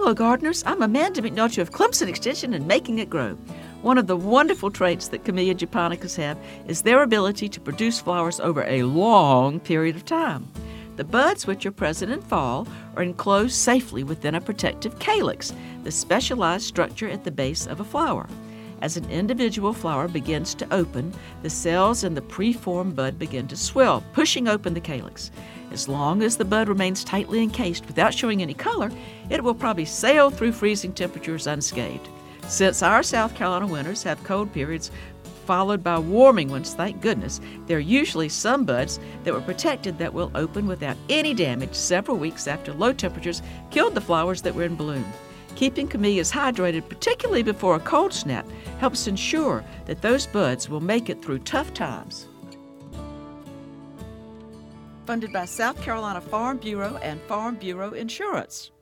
Hello, gardeners. I'm Amanda McNulty of Clemson Extension and Making It Grow. One of the wonderful traits that Camellia japonicas have is their ability to produce flowers over a long period of time. The buds, which are present in fall, are enclosed safely within a protective calyx, the specialized structure at the base of a flower. As an individual flower begins to open, the cells in the preformed bud begin to swell, pushing open the calyx. As long as the bud remains tightly encased without showing any color, it will probably sail through freezing temperatures unscathed. Since our South Carolina winters have cold periods followed by warming ones, thank goodness, there are usually some buds that were protected that will open without any damage several weeks after low temperatures killed the flowers that were in bloom. Keeping camellias hydrated, particularly before a cold snap, helps ensure that those buds will make it through tough times. Funded by South Carolina Farm Bureau and Farm Bureau Insurance.